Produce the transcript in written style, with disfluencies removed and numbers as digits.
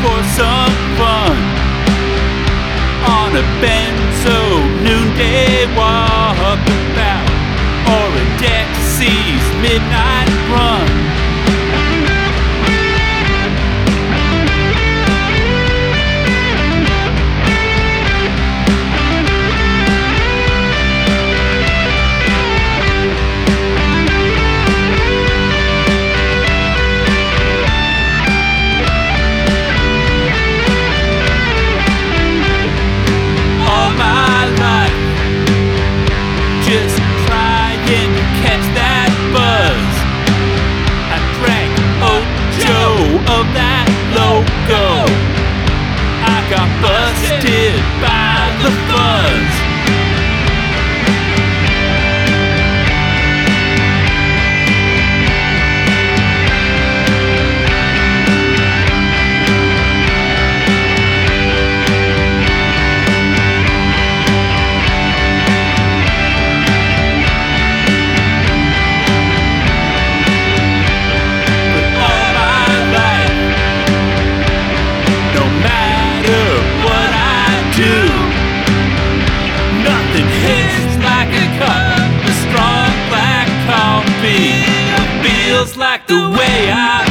for some fun on a benzo noonday walkabout or a Dexy's midnight run. Just trying to catch that buzz. I drank Ojo of that logo. I got busted by the fuzz. Nothing hits like a cup of strong black coffee. It feels like the way I